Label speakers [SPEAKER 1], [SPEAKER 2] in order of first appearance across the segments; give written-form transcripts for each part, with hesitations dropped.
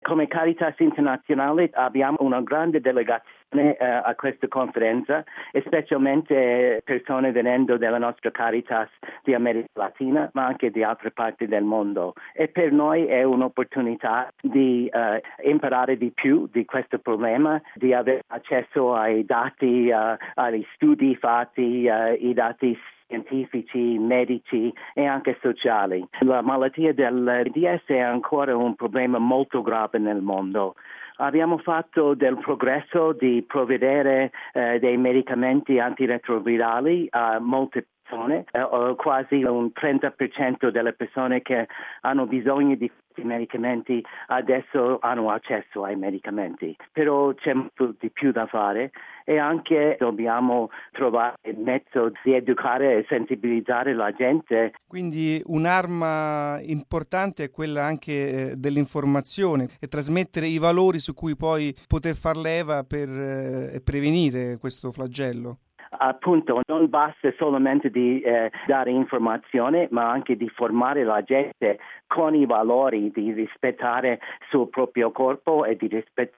[SPEAKER 1] Come Caritas Internazionale abbiamo una grande delegazione a questa conferenza, e specialmente persone venendo dalla nostra Caritas di America Latina, ma anche di altre parti del mondo. E per noi è un'opportunità di imparare di più di questo problema, di avere accesso ai dati, agli studi fatti, i dati scientifici, medici e anche sociali. La malattia dell'AIDS è ancora un problema molto grave nel mondo. Abbiamo fatto del progresso di provvedere dei medicamenti antiretrovirali a molte persone, quasi un 30% delle persone che hanno bisogno di questi medicamenti adesso hanno accesso ai medicamenti. Però c'è molto di più da fare, e anche dobbiamo trovare il mezzo di educare e sensibilizzare la gente.
[SPEAKER 2] Quindi un'arma importante è quella anche dell'informazione e trasmettere i valori su cui poi poter far leva per prevenire questo flagello.
[SPEAKER 1] Appunto, non basta solamente di dare informazione, ma anche di formare la gente con i valori di rispettare il suo proprio corpo e di rispettare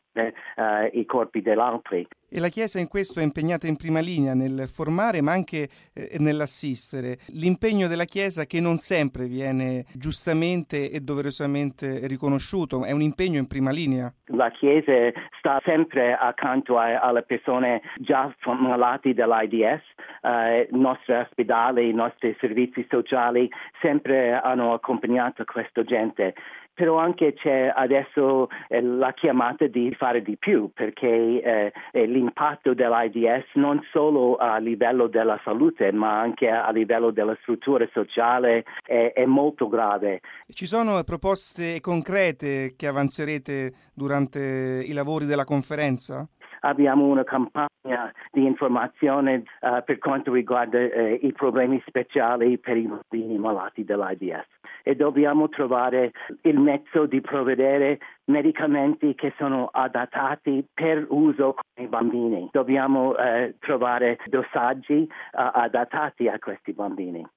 [SPEAKER 1] i corpi degli altri.
[SPEAKER 2] E la Chiesa in questo è impegnata in prima linea nel formare, ma anche nell'assistere. L'impegno della Chiesa, che non sempre viene giustamente e doverosamente riconosciuto, è un impegno in prima linea.
[SPEAKER 1] La Chiesa sta sempre accanto alle persone già malate dell'AIDS. I nostri ospedali, i nostri servizi sociali sempre hanno accompagnato questa gente. Però anche c'è adesso la chiamata di fare di più, perché l'impatto dell'AIDS non solo a livello della salute, ma anche a livello della struttura sociale è molto grave.
[SPEAKER 2] Ci sono proposte concrete che avanzerete durante i lavori della conferenza?
[SPEAKER 1] Abbiamo una campagna di informazione per quanto riguarda i problemi speciali per i bambini malati dell'AIDS, e dobbiamo trovare il mezzo di provvedere medicamenti che sono adattati per uso con i bambini. Dobbiamo trovare dosaggi adattati a questi bambini.